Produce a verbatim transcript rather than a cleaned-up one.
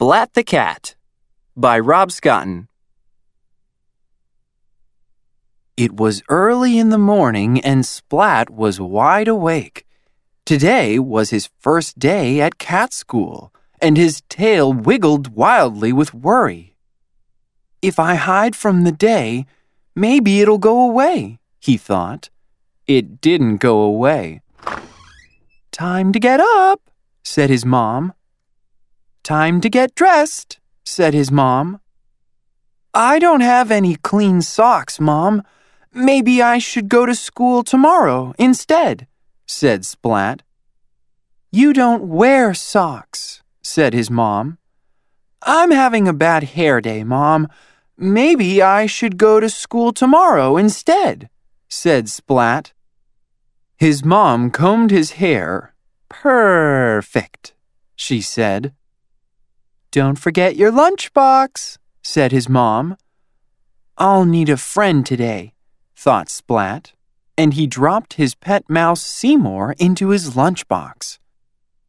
Splat the Cat by Rob Scotton. It was early in the morning and Splat was wide awake. Today was his first day at cat school, and his tail wiggled wildly with worry. If I hide from the day, maybe it'll go away, he thought. It didn't go away. Time to get up, said his mom. Time to get dressed, said his mom. I don't have any clean socks, Mom. Maybe I should go to school tomorrow instead, said Splat. You don't wear socks, said his mom. I'm having a bad hair day, Mom. Maybe I should go to school tomorrow instead, said Splat. His mom combed his hair. Perfect, she said. Don't forget your lunchbox, said his mom. I'll need a friend today, thought Splat, and he dropped his pet mouse Seymour into his lunchbox.